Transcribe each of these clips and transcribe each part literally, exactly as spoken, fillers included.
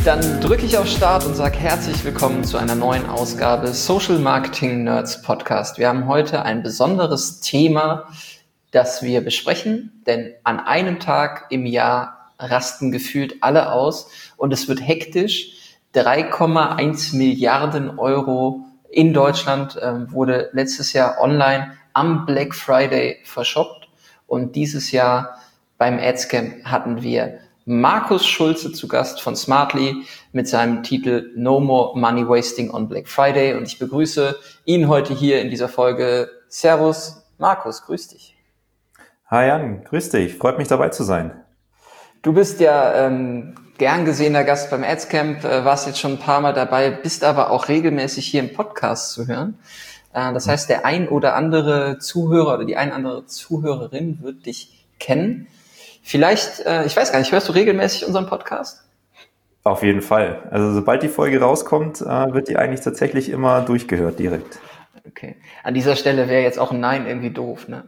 Dann drücke ich auf Start und sage herzlich willkommen zu einer neuen Ausgabe Social Marketing Nerds Podcast. Wir haben heute ein besonderes Thema, das wir besprechen, denn an einem Tag im Jahr rasten gefühlt alle aus und es wird hektisch. drei Komma eins Milliarden Euro in Deutschland äh, wurde letztes Jahr online am Black Friday verschoppt und dieses Jahr beim Adscamp hatten wir Markus Schulze zu Gast von Smartly mit seinem Titel No More Money Wasting on Black Friday und ich begrüße ihn heute hier in dieser Folge. Servus, Markus, grüß dich. Hi Jan, grüß dich, freut mich dabei zu sein. Du bist ja ähm, gern gesehener Gast beim Adscamp, äh, warst jetzt schon ein paar Mal dabei, bist aber auch regelmäßig hier im Podcast zu hören. Äh, das heißt, der ein oder andere Zuhörer oder die ein oder andere Zuhörerin wird dich kennen. Vielleicht, äh, ich weiß gar nicht, hörst du regelmäßig unseren Podcast? Auf jeden Fall. Also sobald die Folge rauskommt, äh, wird die eigentlich tatsächlich immer durchgehört direkt. Okay. An dieser Stelle wäre jetzt auch ein Nein irgendwie doof, ne?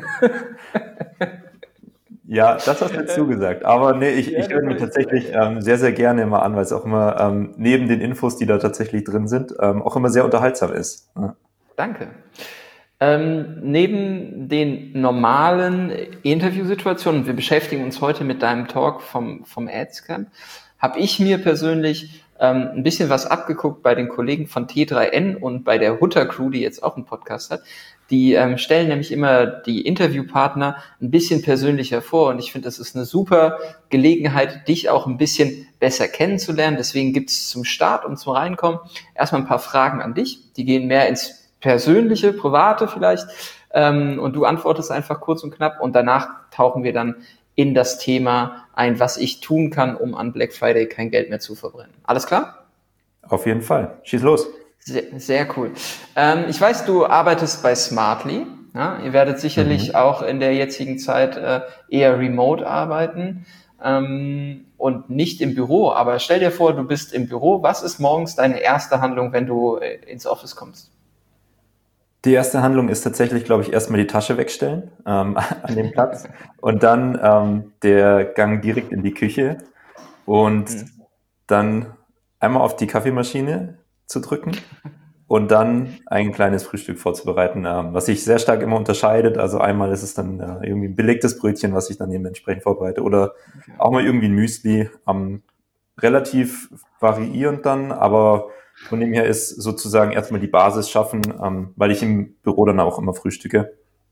Ja, das hast du jetzt zugesagt. Aber nee, ich, ja, ich höre mir tatsächlich ähm, sehr, sehr gerne immer an, weil es auch immer ähm, neben den Infos, die da tatsächlich drin sind, ähm, auch immer sehr unterhaltsam ist. Ja. Danke. Ähm, neben den normalen Interviewsituationen, wir beschäftigen uns heute mit deinem Talk vom, vom Adscamp, habe ich mir persönlich ähm, ein bisschen was abgeguckt bei den Kollegen von T drei N und bei der Hutter Crew, die jetzt auch einen Podcast hat. Die ähm, stellen nämlich immer die Interviewpartner ein bisschen persönlicher vor und ich finde, das ist eine super Gelegenheit, dich auch ein bisschen besser kennenzulernen. Deswegen gibt es zum Start und zum Reinkommen erstmal ein paar Fragen an dich. Die gehen mehr ins Persönliche, Private vielleicht, ähm, und du antwortest einfach kurz und knapp und danach tauchen wir dann in das Thema ein, was ich tun kann, um an Black Friday kein Geld mehr zu verbrennen. Alles klar? Auf jeden Fall. Schieß los. Sehr, sehr cool. Ähm, ich weiß, du arbeitest bei Smartly. Ja? Ihr werdet sicherlich mhm. auch in der jetzigen Zeit äh, eher remote arbeiten ähm, und nicht im Büro. Aber stell dir vor, du bist im Büro. Was ist morgens deine erste Handlung, wenn du äh, ins Office kommst? Die erste Handlung ist tatsächlich, glaube ich, erstmal die Tasche wegstellen ähm, an dem Platz und dann ähm, der Gang direkt in die Küche und mhm. dann einmal auf die Kaffeemaschine zu drücken und dann ein kleines Frühstück vorzubereiten, ähm, was sich sehr stark immer unterscheidet. Also einmal ist es dann äh, irgendwie ein belegtes Brötchen, was ich dann eben entsprechend vorbereite oder okay. auch mal irgendwie ein Müsli. Ähm, relativ variierend dann, aber von dem her ist sozusagen erstmal die Basis schaffen, ähm, weil ich im Büro dann auch immer frühstücke,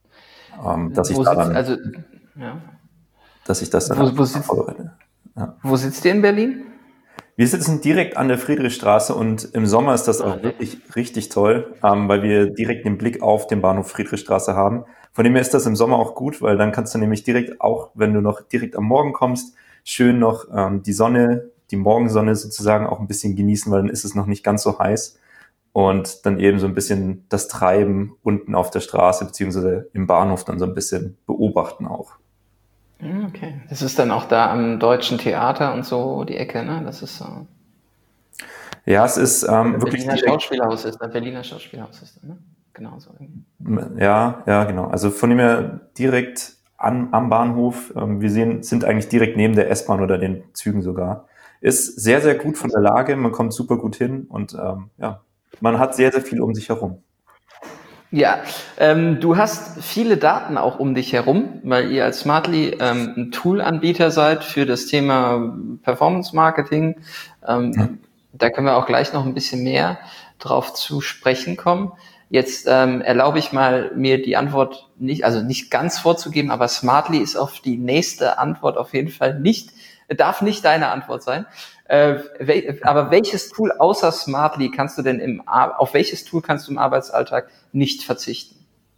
ähm, dass ich wo da sitzt, dann, also, ja. dass ich das dann wo, wo, sitzt, ja. wo sitzt ihr in Berlin? Wir sitzen direkt an der Friedrichstraße und im Sommer ist das auch okay. wirklich richtig toll, ähm, weil wir direkt den Blick auf den Bahnhof Friedrichstraße haben. Von dem her ist das im Sommer auch gut, weil dann kannst du nämlich direkt auch, wenn du noch direkt am Morgen kommst, schön noch ähm, die Sonne, die Morgensonne sozusagen auch ein bisschen genießen, weil dann ist es noch nicht ganz so heiß und dann eben so ein bisschen das Treiben unten auf der Straße beziehungsweise im Bahnhof dann so ein bisschen beobachten auch. Okay, das ist dann auch da am Deutschen Theater und so die Ecke, ne? Das ist so. Ja, es ist ähm, wirklich. Berliner Schauspielhaus ist da, Berliner Schauspielhaus ist da, ne? Genau so. Ja, ja, genau. Also von dem her direkt an, am Bahnhof. Ähm, wir sehen, sind eigentlich direkt neben der S-Bahn oder den Zügen sogar. Ist sehr, sehr gut von der Lage, man kommt super gut hin und ähm, ja, man hat sehr, sehr viel um sich herum. Ja, ähm, du hast viele Daten auch um dich herum, weil ihr als Smartly ähm, ein Tool-Anbieter seid für das Thema Performance-Marketing. Ähm, hm. Da können wir auch gleich noch ein bisschen mehr drauf zu sprechen kommen. Jetzt ähm, erlaube ich mal, mir die Antwort nicht, also nicht ganz vorzugeben, aber Smartly ist auf die nächste Antwort auf jeden Fall nicht, darf nicht deine Antwort sein. Äh, wel, aber welches Tool außer Smartly kannst du denn im, auf welches Tool kannst du im Arbeitsalltag nicht verzichten?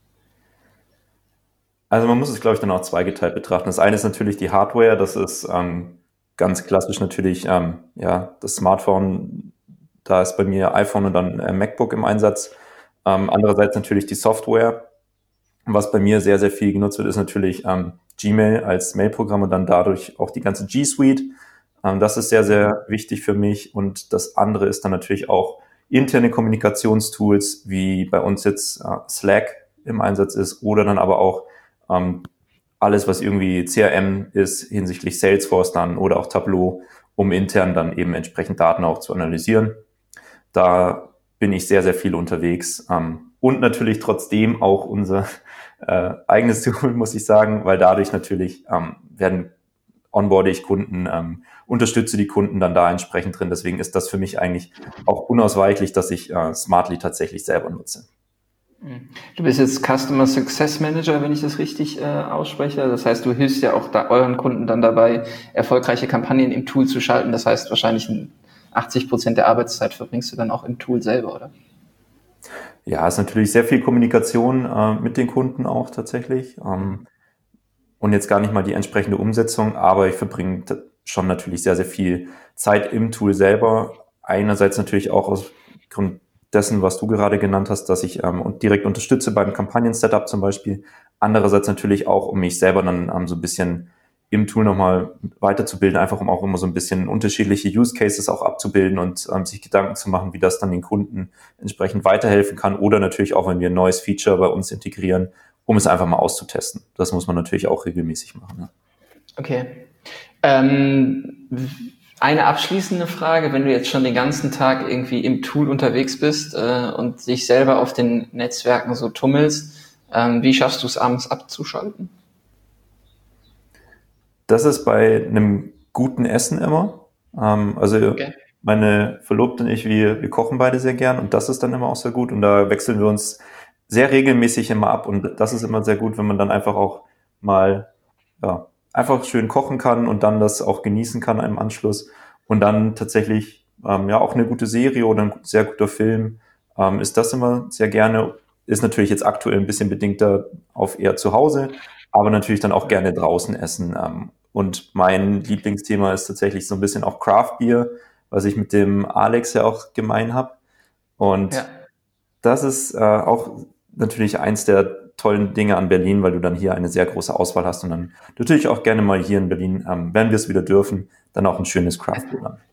Also man muss es, glaube ich, dann auch zweigeteilt betrachten. Das eine ist natürlich die Hardware, das ist ähm, ganz klassisch natürlich ähm, ja das Smartphone, da ist bei mir iPhone und dann äh, MacBook im Einsatz. Ähm, andererseits natürlich die Software. Was bei mir sehr, sehr viel genutzt wird, ist natürlich ähm, Gmail als Mailprogramm und dann dadurch auch die ganze G Suite. Ähm, das ist sehr, sehr wichtig für mich. Und das andere ist dann natürlich auch interne Kommunikationstools, wie bei uns jetzt äh, Slack im Einsatz ist oder dann aber auch ähm, alles, was irgendwie C R M ist, hinsichtlich Salesforce dann oder auch Tableau um intern dann eben entsprechend Daten auch zu analysieren. Da bin ich sehr, sehr viel unterwegs. Ähm, und natürlich trotzdem auch unser äh, eigenes Tool, muss ich sagen, weil dadurch natürlich ähm, werden onboarde ich Kunden, ähm, unterstütze die Kunden dann da entsprechend drin. Deswegen ist das für mich eigentlich auch unausweichlich, dass ich äh, Smartly tatsächlich selber nutze. Du bist jetzt Customer Success Manager, wenn ich das richtig äh, ausspreche. Das heißt, du hilfst ja auch da euren Kunden dann dabei, erfolgreiche Kampagnen im Tool zu schalten. Das heißt, wahrscheinlich achtzig Prozent der Arbeitszeit verbringst du dann auch im Tool selber, oder? Ja, ist natürlich sehr viel Kommunikation äh, mit den Kunden auch tatsächlich. Ähm, und jetzt gar nicht mal die entsprechende Umsetzung, aber ich verbringe schon natürlich sehr, sehr viel Zeit im Tool selber. Einerseits natürlich auch aus Grund dessen, was du gerade genannt hast, dass ich ähm, direkt unterstütze beim Kampagnen-Setup zum Beispiel. Andererseits natürlich auch, um mich selber dann ähm, so ein bisschen im Tool nochmal weiterzubilden, einfach um auch immer so ein bisschen unterschiedliche Use Cases auch abzubilden und ähm, sich Gedanken zu machen, wie das dann den Kunden entsprechend weiterhelfen kann oder natürlich auch, wenn wir ein neues Feature bei uns integrieren, um es einfach mal auszutesten. Das muss man natürlich auch regelmäßig machen. Ne? Okay. Ähm, eine abschließende Frage, wenn du jetzt schon den ganzen Tag irgendwie im Tool unterwegs bist äh, und dich selber auf den Netzwerken so tummelst, ähm, wie schaffst du es abends abzuschalten? Das ist bei einem guten Essen immer. Ähm, also okay. Meine Verlobte und ich, wir, wir kochen beide sehr gern und das ist dann immer auch sehr gut und da wechseln wir uns sehr regelmäßig immer ab und das ist immer sehr gut, wenn man dann einfach auch mal ja, einfach schön kochen kann und dann das auch genießen kann im Anschluss und dann tatsächlich ähm, ja auch eine gute Serie oder ein sehr guter Film ähm, ist das immer sehr gerne. Ist natürlich jetzt aktuell ein bisschen bedingter auf eher zu Hause, aber natürlich dann auch gerne draußen essen. Ähm, und mein Lieblingsthema ist tatsächlich so ein bisschen auch Craft Beer, was ich mit dem Alex ja auch gemein habe. Und ja. das ist äh, auch natürlich eins der tollen Dinge an Berlin, weil du dann hier eine sehr große Auswahl hast und dann natürlich auch gerne mal hier in Berlin, ähm, wenn wir es wieder dürfen, dann auch ein schönes Craft Beer haben.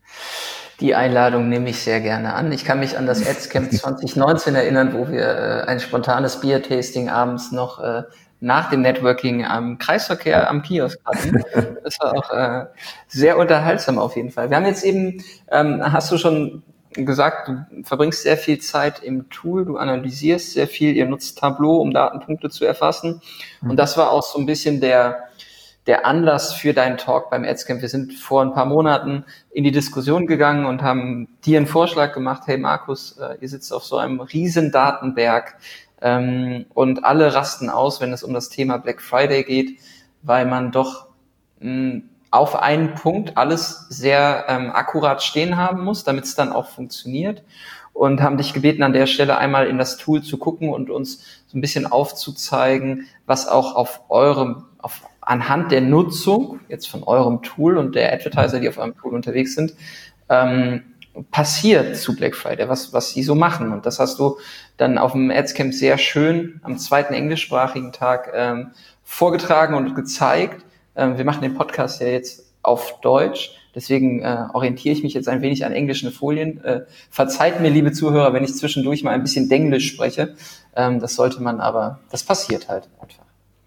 Die Einladung nehme ich sehr gerne an. Ich kann mich an das Adscamp zwanzig neunzehn erinnern, wo wir äh, ein spontanes Bier-Tasting abends noch äh, nach dem Networking am Kreisverkehr am Kiosk hatten. Das war auch äh, sehr unterhaltsam auf jeden Fall. Wir haben jetzt eben, ähm, hast du schon gesagt, du verbringst sehr viel Zeit im Tool, du analysierst sehr viel, ihr nutzt Tableau, um Datenpunkte zu erfassen. Und das war auch so ein bisschen der der Anlass für deinen Talk beim Adscamp. Wir sind vor ein paar Monaten in die Diskussion gegangen und haben dir einen Vorschlag gemacht, hey Markus, äh, ihr sitzt auf so einem riesen Datenberg ähm, und alle rasten aus, wenn es um das Thema Black Friday geht, weil man doch mh, auf einen Punkt alles sehr ähm, akkurat stehen haben muss, damit es dann auch funktioniert. Und haben dich gebeten, an der Stelle einmal in das Tool zu gucken und uns so ein bisschen aufzuzeigen, was auch auf eurem, auf, anhand der Nutzung jetzt von eurem Tool und der Advertiser, die auf eurem Tool unterwegs sind, ähm, passiert zu Black Friday, was, was sie so machen. Und das hast du dann auf dem Adscamp sehr schön am zweiten englischsprachigen Tag ähm, vorgetragen und gezeigt. Ähm, wir machen den Podcast ja jetzt auf Deutsch. Deswegen äh, orientiere ich mich jetzt ein wenig an englischen Folien. Äh, verzeiht mir, liebe Zuhörer, wenn ich zwischendurch mal ein bisschen Denglisch spreche. Ähm, das sollte man aber, das passiert halt einfach.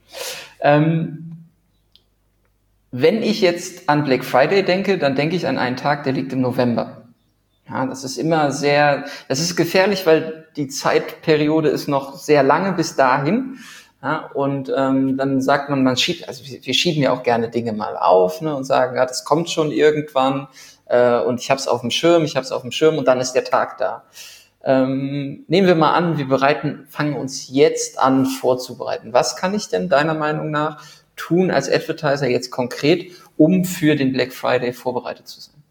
Ähm, wenn ich jetzt an Black Friday denke, dann denke ich an einen Tag, der liegt im November. Ja, das ist immer sehr, das ist gefährlich, weil die Zeitperiode ist noch sehr lange bis dahin. Ja, und ähm, dann sagt man, man schiebt, also wir, wir schieben ja auch gerne Dinge mal auf, ne, und sagen, ja, das kommt schon irgendwann äh, und ich habe es auf dem Schirm, ich habe es auf dem Schirm und dann ist der Tag da. Ähm, nehmen wir mal an, wir bereiten, fangen uns jetzt an vorzubereiten. Was kann ich denn deiner Meinung nach tun als Advertiser jetzt konkret, um für den Black Friday vorbereitet zu sein?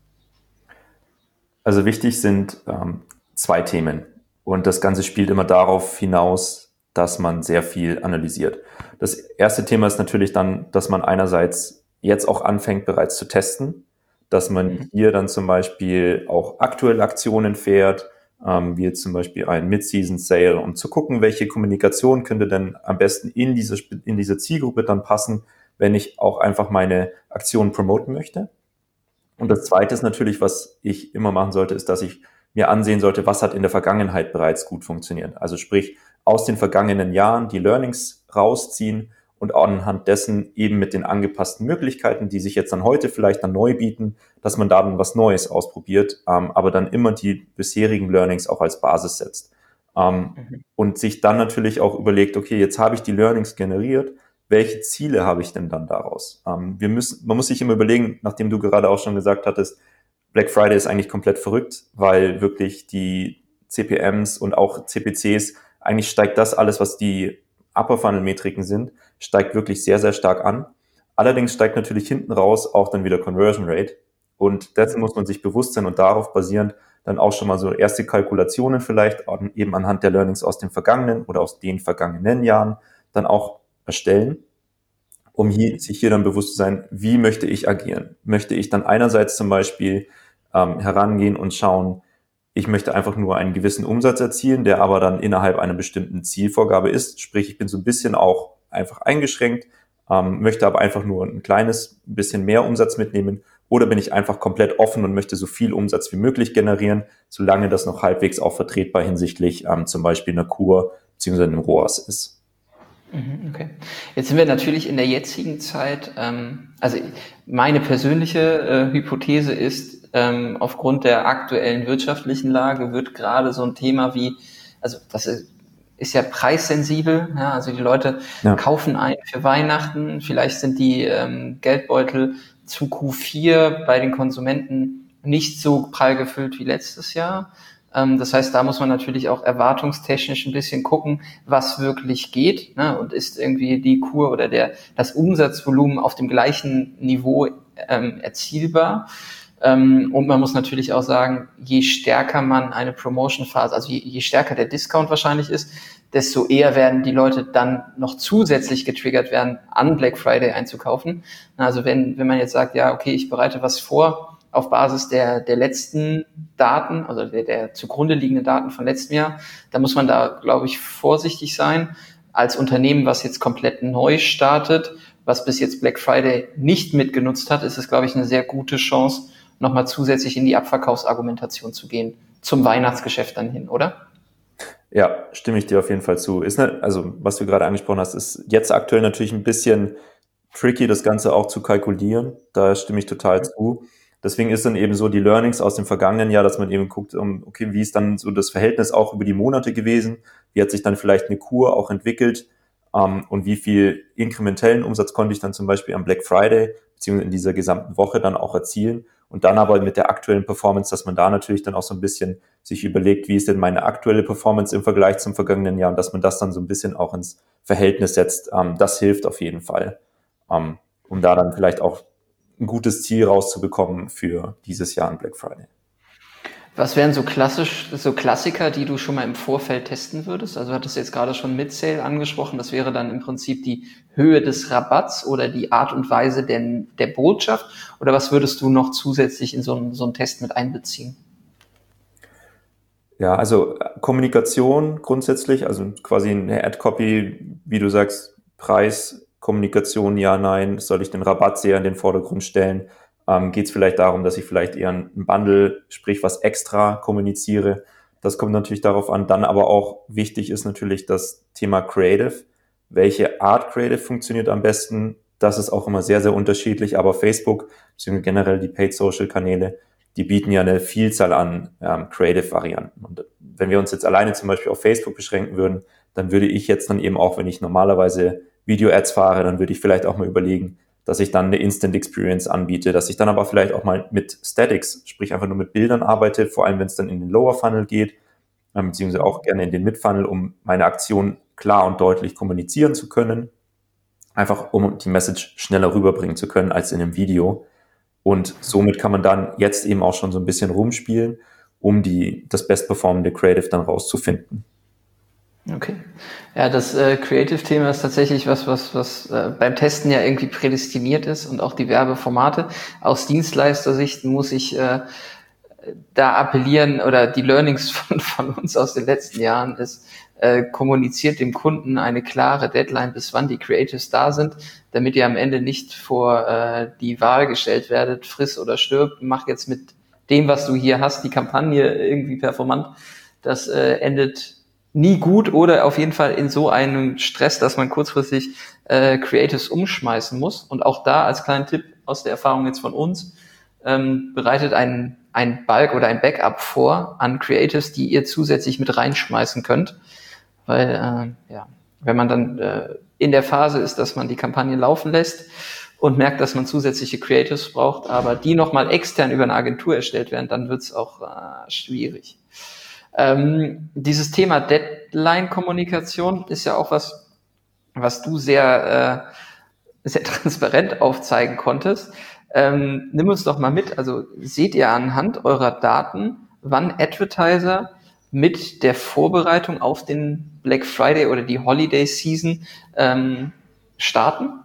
Also wichtig sind ähm, zwei Themen und das Ganze spielt immer darauf hinaus, dass man sehr viel analysiert. Das erste Thema ist natürlich dann, dass man einerseits jetzt auch anfängt, bereits zu testen, dass man hier dann zum Beispiel auch aktuelle Aktionen fährt, ähm, wie jetzt zum Beispiel ein Mid-Season-Sale, um zu gucken, welche Kommunikation könnte denn am besten in diese, in diese Zielgruppe dann passen, wenn ich auch einfach meine Aktionen promoten möchte. Und das Zweite ist natürlich, was ich immer machen sollte, ist, dass ich mir ansehen sollte, was hat in der Vergangenheit bereits gut funktioniert. Also sprich, aus den vergangenen Jahren die Learnings rausziehen und anhand dessen eben mit den angepassten Möglichkeiten, die sich jetzt dann heute vielleicht dann neu bieten, dass man da dann was Neues ausprobiert, ähm, aber dann immer die bisherigen Learnings auch als Basis setzt. Ähm, mhm. Und sich dann natürlich auch überlegt, okay, jetzt habe ich die Learnings generiert, welche Ziele habe ich denn dann daraus? Ähm, wir müssen, man muss sich immer überlegen, nachdem du gerade auch schon gesagt hattest, Black Friday ist eigentlich komplett verrückt, weil wirklich die C P Ms und auch C P Cs, eigentlich steigt das alles, was die Upper-Funnel-Metriken sind, steigt wirklich sehr, sehr stark an. Allerdings steigt natürlich hinten raus auch dann wieder Conversion Rate. Und dessen muss man sich bewusst sein und darauf basierend dann auch schon mal so erste Kalkulationen vielleicht eben anhand der Learnings aus den vergangenen oder aus den vergangenen Jahren dann auch erstellen, um hier, sich hier dann bewusst zu sein, wie möchte ich agieren? Möchte ich dann einerseits zum Beispiel ähm, herangehen und schauen, ich möchte einfach nur einen gewissen Umsatz erzielen, der aber dann innerhalb einer bestimmten Zielvorgabe ist. Sprich, ich bin so ein bisschen auch einfach eingeschränkt, ähm, möchte aber einfach nur ein kleines bisschen mehr Umsatz mitnehmen. Oder bin ich einfach komplett offen und möchte so viel Umsatz wie möglich generieren, solange das noch halbwegs auch vertretbar hinsichtlich ähm, zum Beispiel einer Kur bzw. einem R O A S ist. Okay. Jetzt sind wir natürlich in der jetzigen Zeit, ähm, also meine persönliche äh, Hypothese ist, ähm, aufgrund der aktuellen wirtschaftlichen Lage wird gerade so ein Thema wie, also das ist, ist ja preissensibel, ja, also die Leute ja. kaufen ein für Weihnachten, vielleicht sind die ähm, Geldbeutel zu Q vier bei den Konsumenten nicht so prall gefüllt wie letztes Jahr. Das heißt, da muss man natürlich auch erwartungstechnisch ein bisschen gucken, was wirklich geht, ne? Und ist irgendwie die Kur oder der das Umsatzvolumen auf dem gleichen Niveau ähm, erzielbar. Ähm, und man muss natürlich auch sagen, je stärker man eine Promotion-Phase, also je, je stärker der Discount wahrscheinlich ist, desto eher werden die Leute dann noch zusätzlich getriggert werden, an Black Friday einzukaufen. Also wenn wenn man jetzt sagt, ja, okay, ich bereite was vor, auf Basis der, der letzten Daten, also der, der zugrunde liegenden Daten von letztem Jahr, da muss man da, glaube ich, vorsichtig sein. Als Unternehmen, was jetzt komplett neu startet, was bis jetzt Black Friday nicht mitgenutzt hat, ist es, glaube ich, eine sehr gute Chance, nochmal zusätzlich in die Abverkaufsargumentation zu gehen, zum Weihnachtsgeschäft dann hin, oder? Ja, stimme ich dir auf jeden Fall zu. Ist ne, also, was du gerade angesprochen hast, ist jetzt aktuell natürlich ein bisschen tricky, das Ganze auch zu kalkulieren. Da stimme ich total mhm. zu. Deswegen ist dann eben so die Learnings aus dem vergangenen Jahr, dass man eben guckt, okay, wie ist dann so das Verhältnis auch über die Monate gewesen? Wie hat sich dann vielleicht eine Kur auch entwickelt? Und wie viel inkrementellen Umsatz konnte ich dann zum Beispiel am Black Friday beziehungsweise in dieser gesamten Woche dann auch erzielen? Und dann aber mit der aktuellen Performance, dass man da natürlich dann auch so ein bisschen sich überlegt, wie ist denn meine aktuelle Performance im Vergleich zum vergangenen Jahr? Und dass man das dann so ein bisschen auch ins Verhältnis setzt. Das hilft auf jeden Fall, um da dann vielleicht auch ein gutes Ziel rauszubekommen für dieses Jahr an Black Friday. Was wären so klassisch, so Klassiker, die du schon mal im Vorfeld testen würdest? Also du hattest jetzt gerade schon Mid-Sale angesprochen. Das wäre dann im Prinzip die Höhe des Rabatts oder die Art und Weise der, der Botschaft. Oder was würdest du noch zusätzlich in so einen, so einen Test mit einbeziehen? Ja, also Kommunikation grundsätzlich, also quasi eine Ad-Copy, wie du sagst, Preis, Kommunikation, ja, nein, soll ich den Rabatt sehr in den Vordergrund stellen? Ähm, geht es vielleicht darum, dass ich vielleicht eher ein Bundle, sprich was extra kommuniziere? Das kommt natürlich darauf an. Dann aber auch wichtig ist natürlich das Thema Creative. Welche Art Creative funktioniert am besten? Das ist auch immer sehr, sehr unterschiedlich. Aber Facebook, beziehungsweise generell die Paid-Social-Kanäle, die bieten ja eine Vielzahl an ähm, Creative-Varianten. Und wenn wir uns jetzt alleine zum Beispiel auf Facebook beschränken würden, dann würde ich jetzt dann eben auch, wenn ich normalerweise Video-Ads fahre, dann würde ich vielleicht auch mal überlegen, dass ich dann eine Instant Experience anbiete, dass ich dann aber vielleicht auch mal mit Statics, sprich einfach nur mit Bildern arbeite, vor allem wenn es dann in den Lower Funnel geht, äh, beziehungsweise auch gerne in den Mid Funnel, um meine Aktion klar und deutlich kommunizieren zu können, einfach um die Message schneller rüberbringen zu können als in einem Video. Und somit kann man dann jetzt eben auch schon so ein bisschen rumspielen, um die das bestperformende Creative dann rauszufinden. Okay. Ja, das äh, Creative-Thema ist tatsächlich was, was, was äh, beim Testen ja irgendwie prädestiniert ist und auch die Werbeformate. Aus Dienstleistersicht muss ich äh, da appellieren oder die Learnings von, von uns aus den letzten Jahren ist, äh, kommuniziert dem Kunden eine klare Deadline, bis wann die Creatives da sind, damit ihr am Ende nicht vor äh, die Wahl gestellt werdet, friss oder stirb, mach jetzt mit dem, was du hier hast, die Kampagne irgendwie performant. Das äh, endet nie gut oder auf jeden Fall in so einem Stress, dass man kurzfristig äh, Creatives umschmeißen muss. Und auch da als kleinen Tipp aus der Erfahrung jetzt von uns, ähm, bereitet ein, ein Bulk oder ein Backup vor an Creatives, die ihr zusätzlich mit reinschmeißen könnt. Weil, äh, ja, wenn man dann äh, in der Phase ist, dass man die Kampagne laufen lässt und merkt, dass man zusätzliche Creatives braucht, aber die nochmal extern über eine Agentur erstellt werden, dann wird es auch äh, schwierig. Ähm, dieses Thema Deadline-Kommunikation ist ja auch was, was du sehr, äh, sehr transparent aufzeigen konntest. Ähm, nimm uns doch mal mit, also seht ihr anhand eurer Daten, wann Advertiser mit der Vorbereitung auf den Black Friday oder die Holiday Season ähm, starten?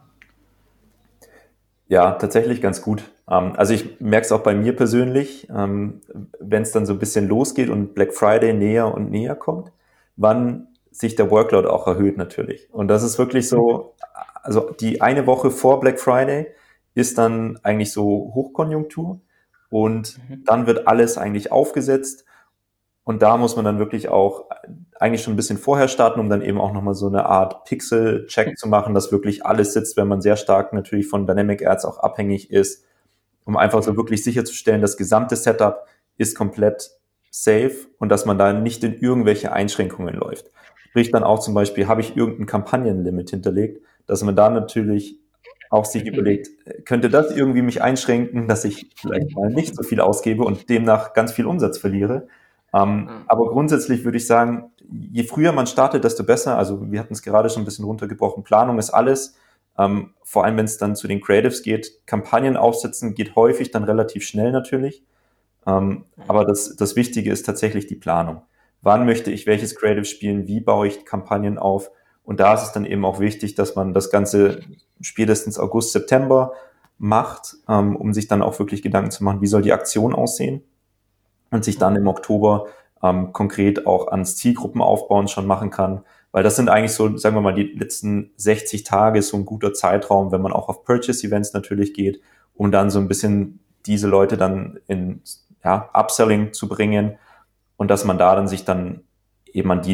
Ja, tatsächlich ganz gut. Ähm, also ich merke es auch bei mir persönlich, ähm, wenn es dann so ein bisschen losgeht und Black Friday näher und näher kommt, wann sich der Workload auch erhöht natürlich. Und das ist wirklich so, also die eine Woche vor Black Friday ist dann eigentlich so Hochkonjunktur und Mhm. dann wird alles eigentlich aufgesetzt. Und da muss man dann wirklich auch eigentlich schon ein bisschen vorher starten, um dann eben auch nochmal so eine Art Pixel-Check zu machen, dass wirklich alles sitzt, wenn man sehr stark natürlich von Dynamic Ads auch abhängig ist, um einfach so wirklich sicherzustellen, das gesamte Setup ist komplett safe und dass man da nicht in irgendwelche Einschränkungen läuft. Sprich dann auch zum Beispiel, habe ich irgendein Kampagnenlimit hinterlegt, dass man da natürlich auch sich überlegt, könnte das irgendwie mich einschränken, dass ich vielleicht mal nicht so viel ausgebe und demnach ganz viel Umsatz verliere. Ähm, aber grundsätzlich würde ich sagen, je früher man startet, desto besser. Also wir hatten es gerade schon ein bisschen runtergebrochen. Planung ist alles. Ähm, vor allem, wenn es dann zu den Creatives geht. Kampagnen aufsetzen geht häufig dann relativ schnell natürlich. Ähm, aber das, das Wichtige ist tatsächlich die Planung. Wann möchte ich welches Creative spielen? Wie baue ich Kampagnen auf? Und da ist es dann eben auch wichtig, dass man das Ganze spätestens August, September macht, ähm, um sich dann auch wirklich Gedanken zu machen, wie soll die Aktion aussehen? Und sich dann im Oktober ähm, konkret auch ans Zielgruppenaufbauen schon machen kann. Weil das sind eigentlich so, sagen wir mal, die letzten sechzig Tage so ein guter Zeitraum, wenn man auch auf Purchase-Events natürlich geht, um dann so ein bisschen diese Leute dann in ja, Upselling zu bringen und dass man da dann sich dann eben an die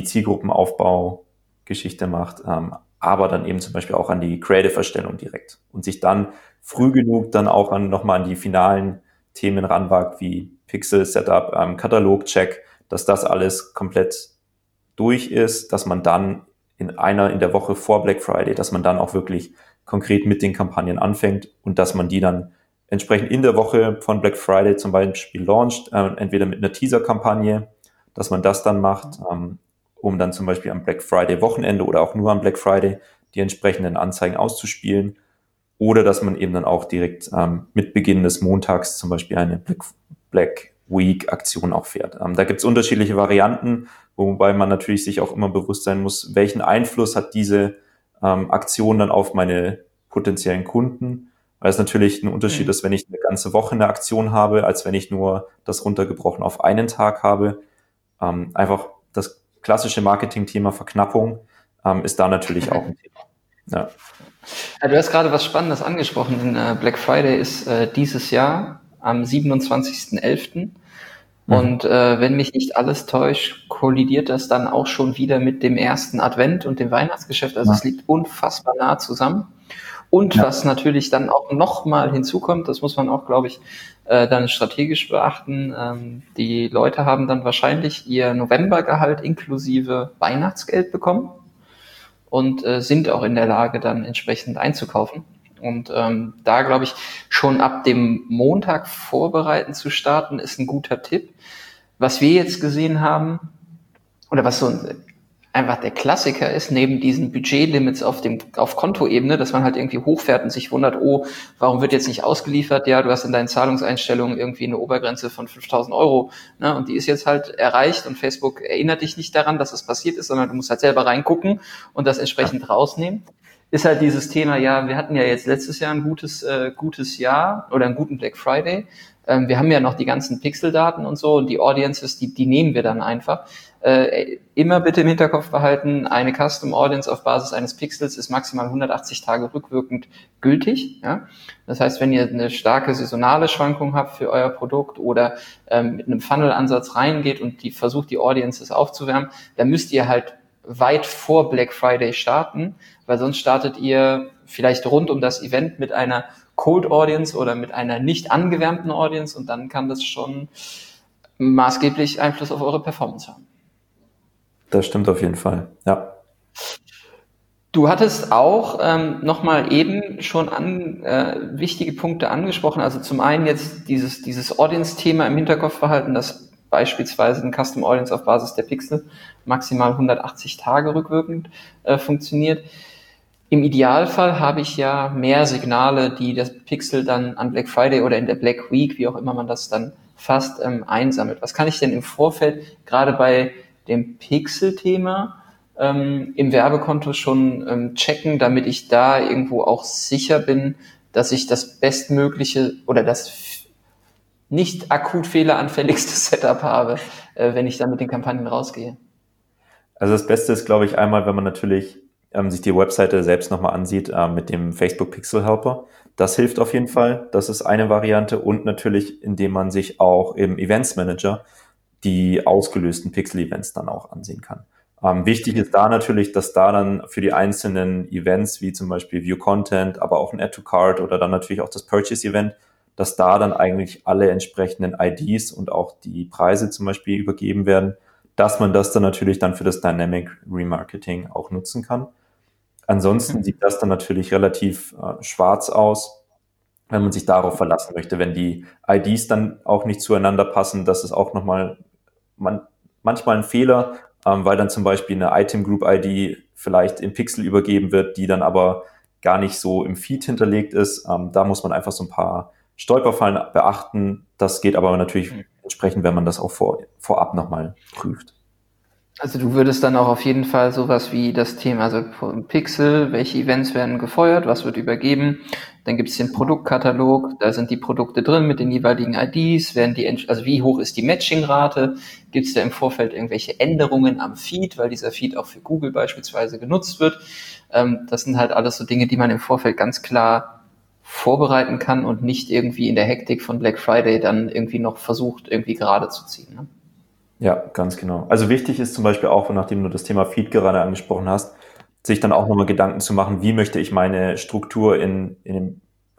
Zielgruppenaufbau-Geschichte macht, ähm, aber dann eben zum Beispiel auch an die Creative-Erstellung direkt und sich dann früh genug dann auch an nochmal an die finalen Themen ranwagt, wie Pixel-Setup, ähm, Katalog-Check, dass das alles komplett durch ist, dass man dann in einer, in der Woche vor Black Friday, dass man dann auch wirklich konkret mit den Kampagnen anfängt und dass man die dann entsprechend in der Woche von Black Friday zum Beispiel launcht, äh, entweder mit einer Teaser-Kampagne, dass man das dann macht, ähm, um dann zum Beispiel am Black Friday Wochenende oder auch nur am Black Friday die entsprechenden Anzeigen auszuspielen. Oder dass man eben dann auch direkt ähm, mit Beginn des Montags zum Beispiel eine Black, Black Week Aktion auch fährt. Ähm, da gibt es unterschiedliche Varianten, wobei man natürlich sich auch immer bewusst sein muss, welchen Einfluss hat diese ähm, Aktion dann auf meine potenziellen Kunden. Weil es natürlich ein Unterschied mhm. ist, wenn ich eine ganze Woche eine Aktion habe, als wenn ich nur das runtergebrochen auf einen Tag habe. Ähm, einfach das klassische Marketing-Thema Verknappung ähm, ist da natürlich auch ein Thema. Ja. Ja, du hast gerade was Spannendes angesprochen, denn äh, Black Friday ist äh, dieses Jahr am siebenundzwanzigsten elften Mhm. Und äh, wenn mich nicht alles täuscht, kollidiert das dann auch schon wieder mit dem ersten Advent und dem Weihnachtsgeschäft. Also ja. Es liegt unfassbar nah zusammen. Und ja. was natürlich dann auch nochmal hinzukommt, das muss man auch, glaube ich, äh, dann strategisch beachten, ähm, die Leute haben dann wahrscheinlich ihr Novembergehalt inklusive Weihnachtsgeld bekommen und äh, sind auch in der Lage, dann entsprechend einzukaufen. Und ähm, da, glaube ich, schon ab dem Montag vorbereiten zu starten, ist ein guter Tipp. Was wir jetzt gesehen haben, oder was so ein, einfach der Klassiker ist, neben diesen Budgetlimits auf dem auf Kontoebene, dass man halt irgendwie hochfährt und sich wundert, oh, warum wird jetzt nicht ausgeliefert? Ja, du hast in deinen Zahlungseinstellungen irgendwie eine Obergrenze von fünftausend Euro, ne, und die ist jetzt halt erreicht und Facebook erinnert dich nicht daran, dass es passiert ist, sondern du musst halt selber reingucken und das entsprechend rausnehmen. Ist halt dieses Thema, ja, wir hatten ja jetzt letztes Jahr ein gutes äh, gutes Jahr oder einen guten Black Friday. Ähm, wir haben ja noch die ganzen Pixeldaten und so und die Audiences, die, die nehmen wir dann einfach. Äh, immer bitte im Hinterkopf behalten, eine Custom Audience auf Basis eines Pixels ist maximal hundertachtzig Tage rückwirkend gültig. Ja? Das heißt, wenn ihr eine starke saisonale Schwankung habt für euer Produkt oder ähm, mit einem Funnel-Ansatz reingeht und die versucht, die Audiences aufzuwärmen, dann müsst ihr halt weit vor Black Friday starten, weil sonst startet ihr vielleicht rund um das Event mit einer Cold Audience oder mit einer nicht angewärmten Audience und dann kann das schon maßgeblich Einfluss auf eure Performance haben. Das stimmt auf jeden Fall, ja. Du hattest auch ähm, nochmal eben schon an, äh, wichtige Punkte angesprochen, also zum einen jetzt dieses, dieses Audience-Thema im Hinterkopf behalten, dass beispielsweise ein Custom Audience auf Basis der Pixel maximal hundertachtzig Tage rückwirkend äh, funktioniert. Im Idealfall habe ich ja mehr Signale, die das Pixel dann an Black Friday oder in der Black Week, wie auch immer man das dann fasst, ähm, einsammelt. Was kann ich denn im Vorfeld gerade bei dem Pixel-Thema ähm, im Werbekonto schon ähm, checken, damit ich da irgendwo auch sicher bin, dass ich das bestmögliche oder das f- nicht akut fehleranfälligste Setup habe, äh, wenn ich dann mit den Kampagnen rausgehe? Also das Beste ist, glaube ich, einmal, wenn man natürlich ähm, sich die Webseite selbst nochmal ansieht äh, mit dem Facebook Pixel Helper. Das hilft auf jeden Fall. Das ist eine Variante. Und natürlich, indem man sich auch im Events Manager die ausgelösten Pixel-Events dann auch ansehen kann. Ähm, wichtig ist da natürlich, dass da dann für die einzelnen Events, wie zum Beispiel View Content, aber auch ein Add to Cart oder dann natürlich auch das Purchase Event, dass da dann eigentlich alle entsprechenden I Ds und auch die Preise zum Beispiel übergeben werden, dass man das dann natürlich dann für das Dynamic Remarketing auch nutzen kann. Ansonsten sieht das dann natürlich relativ äh, schwarz aus, wenn man sich darauf verlassen möchte. Wenn die I Ds dann auch nicht zueinander passen, das ist auch nochmal man, manchmal ein Fehler, ähm, weil dann zum Beispiel eine Item Group I D vielleicht im Pixel übergeben wird, die dann aber gar nicht so im Feed hinterlegt ist. Ähm, da muss man einfach so ein paar Stolperfallen beachten. Das geht aber natürlich entsprechend, wenn man das auch vor, vorab nochmal prüft. Also du würdest dann auch auf jeden Fall sowas wie das Thema, also Pixel, welche Events werden gefeuert, was wird übergeben, dann gibt es den Produktkatalog, da sind die Produkte drin mit den jeweiligen I Ds, werden die, also wie hoch ist die Matchingrate, gibt es da im Vorfeld irgendwelche Änderungen am Feed, weil dieser Feed auch für Google beispielsweise genutzt wird. Ähm, das sind halt alles so Dinge, die man im Vorfeld ganz klar vorbereiten kann und nicht irgendwie in der Hektik von Black Friday dann irgendwie noch versucht, irgendwie gerade zu ziehen, ne? Ja, ganz genau. Also wichtig ist zum Beispiel auch, nachdem du das Thema Feed gerade angesprochen hast, sich dann auch nochmal Gedanken zu machen, wie möchte ich meine Struktur in, in dem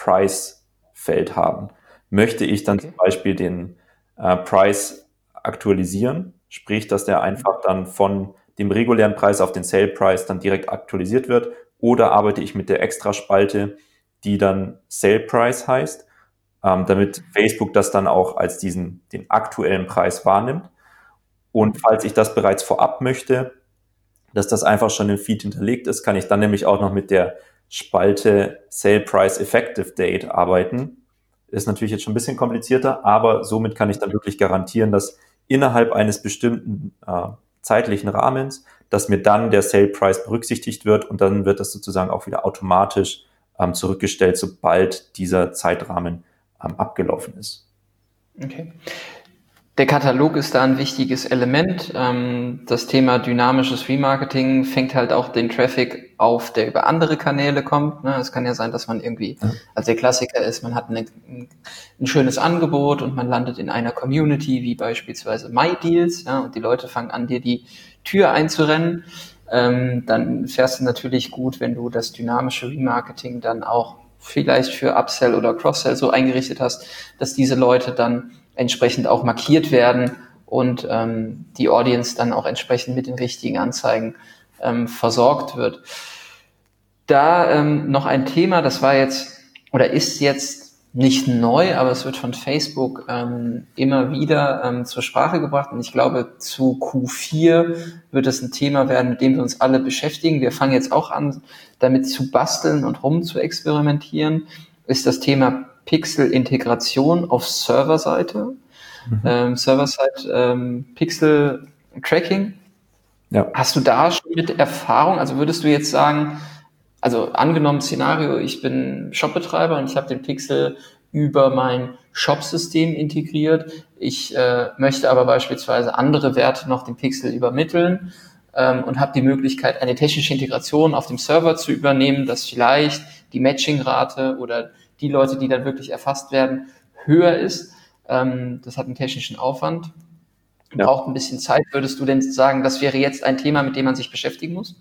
Price-Feld haben? Möchte ich dann okay. zum Beispiel den äh, Price aktualisieren, sprich, dass der einfach dann von dem regulären Preis auf den Sale-Price dann direkt aktualisiert wird, oder arbeite ich mit der Extraspalte, die dann Sale-Price heißt, ähm, damit Facebook das dann auch als diesen den aktuellen Preis wahrnimmt. Und falls ich das bereits vorab möchte, dass das einfach schon im Feed hinterlegt ist, kann ich dann nämlich auch noch mit der Spalte Sale Price Effective Date arbeiten. Ist natürlich jetzt schon ein bisschen komplizierter, aber somit kann ich dann wirklich garantieren, dass innerhalb eines bestimmten äh, zeitlichen Rahmens, dass mir dann der Sale Price berücksichtigt wird und dann wird das sozusagen auch wieder automatisch ähm, zurückgestellt, sobald dieser Zeitrahmen ähm, abgelaufen ist. Okay. Der Katalog ist da ein wichtiges Element. Das Thema dynamisches Remarketing fängt halt auch den Traffic auf, der über andere Kanäle kommt. Es kann ja sein, dass man irgendwie, also der Klassiker ist, man hat eine, ein schönes Angebot und man landet in einer Community, wie beispielsweise MyDeals, ja, und die Leute fangen an, dir die Tür einzurennen. Dann fährst du natürlich gut, wenn du das dynamische Remarketing dann auch vielleicht für Upsell oder Cross-Sell so eingerichtet hast, dass diese Leute dann entsprechend auch markiert werden und ähm, die Audience dann auch entsprechend mit den richtigen Anzeigen ähm, versorgt wird. Da ähm, noch ein Thema, das war jetzt oder ist jetzt nicht neu, aber es wird von Facebook ähm, immer wieder ähm, zur Sprache gebracht und ich glaube, zu Q vier wird es ein Thema werden, mit dem wir uns alle beschäftigen. Wir fangen jetzt auch an, damit zu basteln und rum zu experimentieren, ist das Thema Pixel-Integration auf Serverseite, mhm. ähm, Server-Side ähm, Pixel-Tracking. Ja. Hast du da schon mit Erfahrung, also würdest du jetzt sagen, also angenommen Szenario, ich bin Shopbetreiber und ich habe den Pixel über mein Shop-System integriert, ich äh, möchte aber beispielsweise andere Werte noch dem Pixel übermitteln ähm, und habe die Möglichkeit, eine technische Integration auf dem Server zu übernehmen, dass vielleicht die Matching-Rate oder die Leute, die dann wirklich erfasst werden, höher ist. Ähm, das hat einen technischen Aufwand. ja. braucht ein bisschen Zeit. Würdest du denn sagen, das wäre jetzt ein Thema, mit dem man sich beschäftigen muss?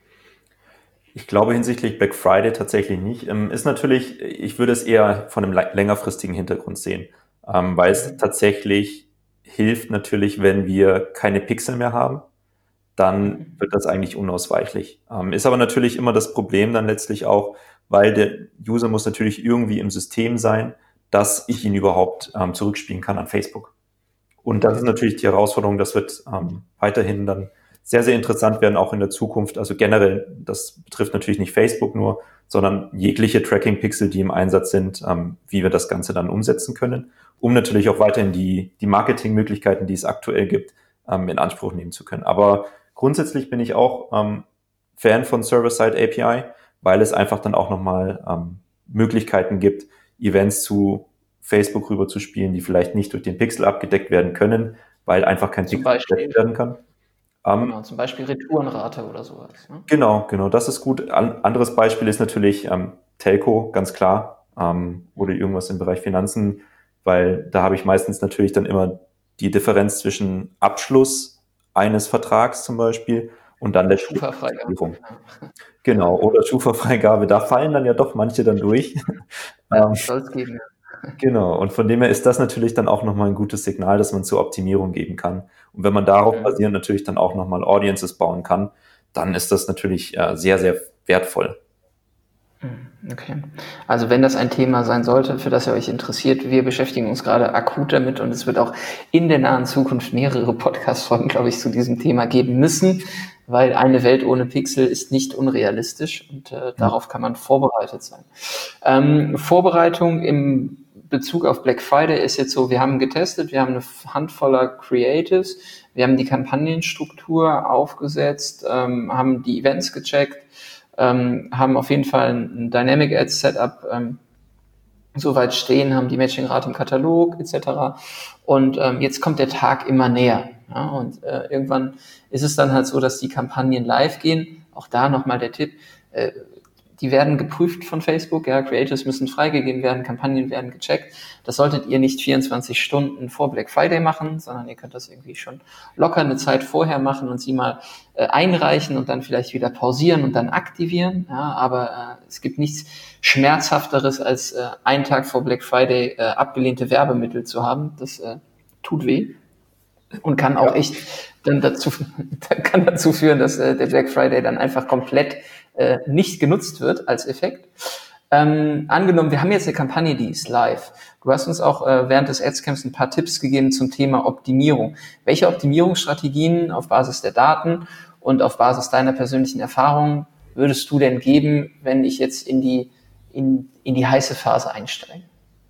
Ich glaube hinsichtlich Black Friday tatsächlich nicht. Ist natürlich, ich würde es eher von einem längerfristigen Hintergrund sehen, weil es tatsächlich hilft natürlich, wenn wir keine Pixel mehr haben, dann wird das eigentlich unausweichlich. Ist aber natürlich immer das Problem dann letztlich auch, weil der User muss natürlich irgendwie im System sein, dass ich ihn überhaupt ähm, zurückspielen kann an Facebook. Und das ist natürlich die Herausforderung, das wird ähm, weiterhin dann sehr, sehr interessant werden, auch in der Zukunft. Also generell, das betrifft natürlich nicht Facebook nur, sondern jegliche Tracking-Pixel, die im Einsatz sind, ähm, wie wir das Ganze dann umsetzen können, um natürlich auch weiterhin die, die Marketingmöglichkeiten, die es aktuell gibt, ähm, in Anspruch nehmen zu können. Aber grundsätzlich bin ich auch ähm, Fan von Server-Side A P I, weil es einfach dann auch nochmal ähm, Möglichkeiten gibt, Events zu Facebook rüber zu spielen, die vielleicht nicht durch den Pixel abgedeckt werden können, weil einfach kein zum Pixel abgedeckt werden kann. Um, genau, zum Beispiel Retourenrate oder sowas. Ne? Genau, genau, das ist gut. An, anderes Beispiel ist natürlich ähm, Telco, ganz klar, ähm, oder irgendwas im Bereich Finanzen, weil da habe ich meistens natürlich dann immer die Differenz zwischen Abschluss eines Vertrags zum Beispiel und dann der Schufa-Freigabe. Genau, oder Schufa-Freigabe, da fallen dann ja doch manche dann durch. Ja, ähm, soll es geben, ja. Genau, und von dem her ist das natürlich dann auch nochmal ein gutes Signal, dass man zur Optimierung geben kann. Und wenn man darauf mhm. basierend natürlich dann auch nochmal Audiences bauen kann, dann ist das natürlich äh, sehr, sehr wertvoll. Okay. Also wenn das ein Thema sein sollte, für das ihr euch interessiert, wir beschäftigen uns gerade akut damit und es wird auch in der nahen Zukunft mehrere Podcast-Folgen, glaube ich, zu diesem Thema geben müssen, weil eine Welt ohne Pixel ist nicht unrealistisch und äh, darauf kann man vorbereitet sein. Ähm, Vorbereitung im Bezug auf Black Friday ist jetzt so, wir haben getestet, wir haben eine Handvoller Creatives, wir haben die Kampagnenstruktur aufgesetzt, ähm, haben die Events gecheckt, ähm, haben auf jeden Fall ein Dynamic Ads Setup ähm, soweit stehen, haben die Matchingrate im Katalog et cetera. Und ähm, jetzt kommt der Tag immer näher. Ja, und äh, irgendwann ist es dann halt so, dass die Kampagnen live gehen. Auch da nochmal der Tipp, äh, die werden geprüft von Facebook, ja, Creatives müssen freigegeben werden, Kampagnen werden gecheckt. Das solltet ihr nicht vierundzwanzig Stunden vor Black Friday machen, sondern ihr könnt das irgendwie schon locker eine Zeit vorher machen und sie mal äh, einreichen und dann vielleicht wieder pausieren und dann aktivieren. Ja, aber äh, es gibt nichts Schmerzhafteres, als äh, einen Tag vor Black Friday äh, abgelehnte Werbemittel zu haben. Das äh, tut weh und kann auch echt dann dazu, kann dazu führen, dass äh, der Black Friday dann einfach komplett äh, nicht genutzt wird als Effekt. Ähm, angenommen, wir haben jetzt eine Kampagne, die ist live. Du hast uns auch äh, während des Adscamps ein paar Tipps gegeben zum Thema Optimierung. Welche Optimierungsstrategien auf Basis der Daten und auf Basis deiner persönlichen Erfahrungen würdest du denn geben, wenn ich jetzt in die, in, in die heiße Phase einsteige?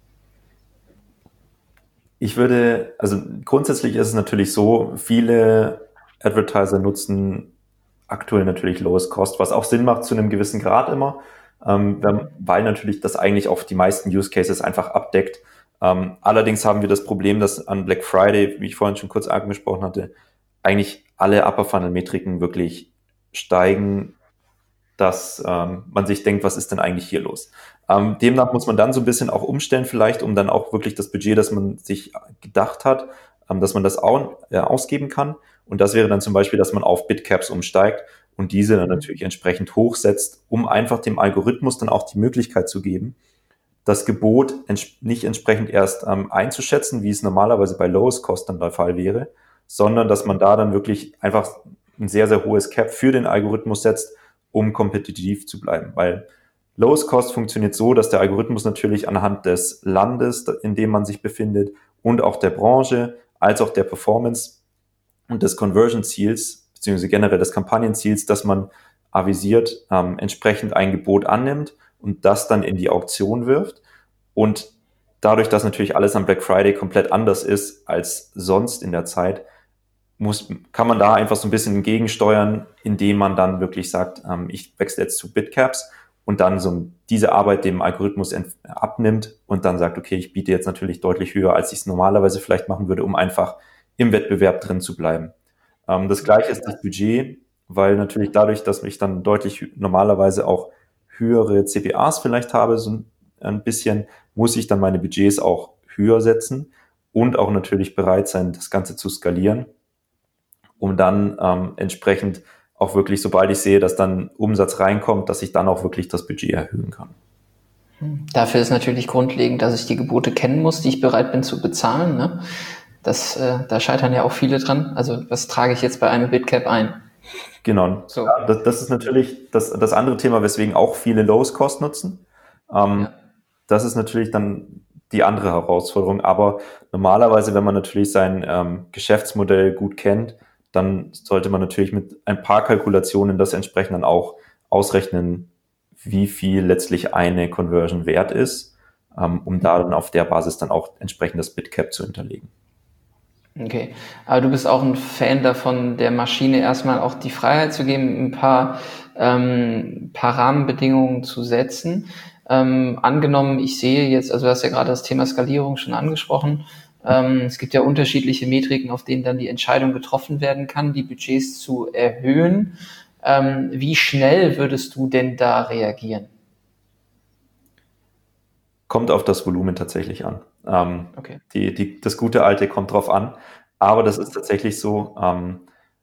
Ich würde, also grundsätzlich ist es natürlich so, viele Advertiser nutzen aktuell natürlich Lowest Cost, was auch Sinn macht zu einem gewissen Grad immer, ähm, weil natürlich das eigentlich auch die meisten Use Cases einfach abdeckt. Ähm, allerdings haben wir das Problem, dass an Black Friday, wie ich vorhin schon kurz angesprochen hatte, eigentlich alle Upper Funnel Metriken wirklich steigen, dass ähm, man sich denkt, was ist denn eigentlich hier los? Ähm, demnach muss man dann so ein bisschen auch umstellen vielleicht, um dann auch wirklich das Budget, das man sich gedacht hat, ähm, dass man das auch, äh, ausgeben kann. Und das wäre dann zum Beispiel, dass man auf Bitcaps umsteigt und diese dann natürlich entsprechend hochsetzt, um einfach dem Algorithmus dann auch die Möglichkeit zu geben, das Gebot ents- nicht entsprechend erst ähm, einzuschätzen, wie es normalerweise bei Lowest Cost dann der Fall wäre, sondern dass man da dann wirklich einfach ein sehr, sehr hohes Cap für den Algorithmus setzt, um kompetitiv zu bleiben. Weil Lowest Cost funktioniert so, dass der Algorithmus natürlich anhand des Landes, in dem man sich befindet, und auch der Branche, als auch der Performance und des Conversion-Ziels, beziehungsweise generell des Kampagnenziels, dass man avisiert, ähm, entsprechend ein Gebot annimmt und das dann in die Auktion wirft. Und dadurch, dass natürlich alles am Black Friday komplett anders ist als sonst in der Zeit, muss, kann man da einfach so ein bisschen gegensteuern, indem man dann wirklich sagt, ähm, ich wechsle jetzt zu Bitcaps und dann so diese Arbeit dem Algorithmus ent- abnimmt und dann sagt, okay, ich biete jetzt natürlich deutlich höher, als ich es normalerweise vielleicht machen würde, um einfach im Wettbewerb drin zu bleiben. Ähm, das gleiche ist das Budget, weil natürlich dadurch, dass ich dann deutlich normalerweise auch höhere C P As vielleicht habe, so ein bisschen, muss ich dann meine Budgets auch höher setzen, und auch natürlich bereit sein, das Ganze zu skalieren, um dann ähm, entsprechend auch wirklich, sobald ich sehe, dass dann Umsatz reinkommt, dass ich dann auch wirklich das Budget erhöhen kann. Dafür ist natürlich grundlegend, dass ich die Gebote kennen muss, die ich bereit bin zu bezahlen. Ne? Das, äh, da scheitern ja auch viele dran. Also was trage ich jetzt bei einem BitCap ein? Genau. So. Ja, das, das ist natürlich das, das andere Thema, weswegen auch viele Lowest Cost nutzen. Ähm, ja. Das ist natürlich dann die andere Herausforderung. Aber normalerweise, wenn man natürlich sein ähm, Geschäftsmodell gut kennt, dann sollte man natürlich mit ein paar Kalkulationen das entsprechend dann auch ausrechnen, wie viel letztlich eine Conversion wert ist, ähm, um da dann auf der Basis dann auch entsprechend das BitCap zu hinterlegen. Okay, aber du bist auch ein Fan davon, der Maschine erstmal auch die Freiheit zu geben, ein paar, ähm, paar Rahmenbedingungen zu setzen. Ähm, angenommen, ich sehe jetzt, also du hast ja gerade das Thema Skalierung schon angesprochen, ähm, es gibt ja unterschiedliche Metriken, auf denen dann die Entscheidung getroffen werden kann, die Budgets zu erhöhen. Ähm, wie schnell würdest du denn da reagieren? Kommt auf das Volumen tatsächlich an. Ähm, okay. die, die, das gute Alte kommt drauf an. Aber das ist tatsächlich so, ähm,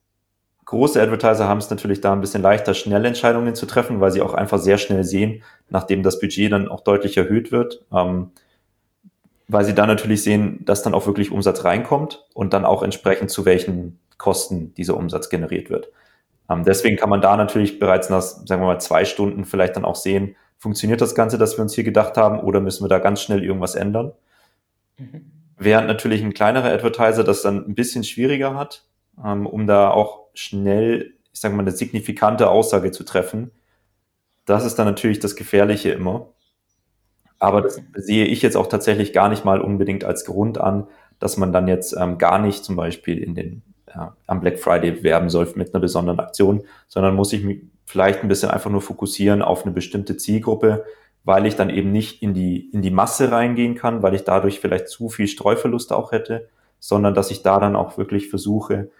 große Advertiser haben es natürlich da ein bisschen leichter, schnell Entscheidungen zu treffen, weil sie auch einfach sehr schnell sehen, nachdem das Budget dann auch deutlich erhöht wird, ähm, weil sie dann natürlich sehen, dass dann auch wirklich Umsatz reinkommt und dann auch entsprechend zu welchen Kosten dieser Umsatz generiert wird. Ähm, deswegen kann man da natürlich bereits nach, sagen wir mal, zwei Stunden vielleicht dann auch sehen, funktioniert das Ganze, das wir uns hier gedacht haben, oder müssen wir da ganz schnell irgendwas ändern? Mhm. Während natürlich ein kleinerer Advertiser das dann ein bisschen schwieriger hat, ähm, um da auch schnell, ich sage mal, eine signifikante Aussage zu treffen. Das ist dann natürlich das Gefährliche immer. Aber das sehe ich jetzt auch tatsächlich gar nicht mal unbedingt als Grund an, dass man dann jetzt ähm, gar nicht zum Beispiel in den, ja, am Black Friday werben soll mit einer besonderen Aktion, sondern muss ich mich vielleicht ein bisschen einfach nur fokussieren auf eine bestimmte Zielgruppe, weil ich dann eben nicht in die, in die Masse reingehen kann, weil ich dadurch vielleicht zu viel Streuverluste auch hätte, sondern dass ich da dann auch wirklich versuche,